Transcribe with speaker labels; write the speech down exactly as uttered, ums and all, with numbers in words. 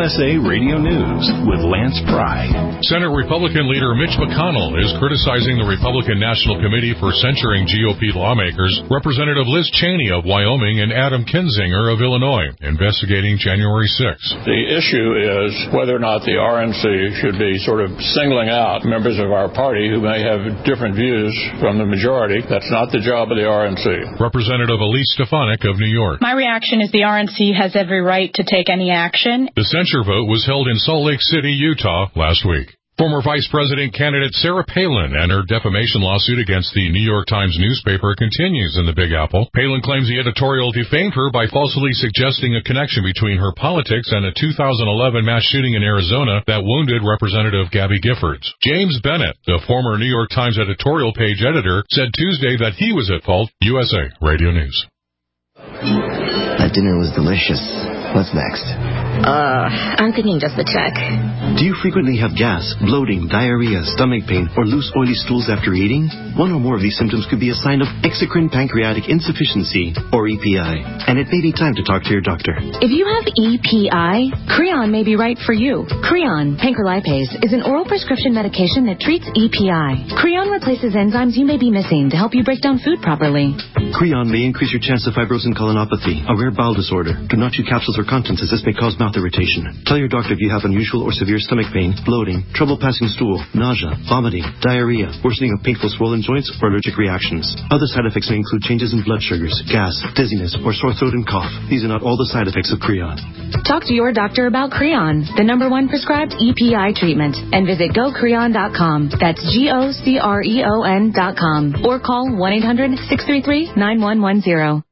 Speaker 1: S A Radio News with Lance Pry.
Speaker 2: Senate Republican leader Mitch McConnell is criticizing the Republican National Committee for censuring G O P lawmakers, Representative Liz Cheney of Wyoming and Adam Kinzinger of Illinois, investigating January sixth.
Speaker 3: The issue is whether or not the R N C should be sort of singling out members of our party who may have different views from the majority. That's not the job of the R N C.
Speaker 2: Representative Elise Stefanik of New York.
Speaker 4: My reaction is the R N C has every right to take any action.
Speaker 2: The censure vote was held in Salt Lake City, Utah, last week. Former Vice President candidate Sarah Palin and her defamation lawsuit against the New York Times newspaper continues in the Big Apple. Palin claims the editorial defamed her by falsely suggesting a connection between her politics and a two thousand eleven mass shooting in Arizona that wounded Representative Gabby Giffords. James Bennett, the former New York Times editorial page editor, said Tuesday that he was at fault. U S A Radio News.
Speaker 5: That dinner was delicious. What's next?
Speaker 6: Uh, I'm thinking just a check.
Speaker 5: Do you frequently have gas, bloating, diarrhea, stomach pain, or loose oily stools after eating? One or more of these symptoms could be a sign of exocrine pancreatic insufficiency, or E P I, and it may be time to talk to your doctor.
Speaker 7: If you have E P I, Creon may be right for you. Creon, pancrelipase, is an oral prescription medication that treats E P I. Creon replaces enzymes you may be missing to help you break down food properly.
Speaker 5: Creon may increase your chance of fibrosing colonopathy, a rare bowel disorder. Do not chew capsules or contents, as this may cause mouth irritation. Tell your doctor if you have unusual or severe stomach pain, bloating, trouble passing stool, nausea, vomiting, diarrhea, worsening of painful swollen joints, or allergic reactions. Other side effects may include changes in blood sugars, gas, dizziness, or sore throat and cough. These are not all the side effects of Creon.
Speaker 7: Talk to your doctor about Creon, the number one prescribed E P I treatment, and visit go creon dot com. That's G O C R E O N dot com. Or call one eight hundred six three three nine one one zero.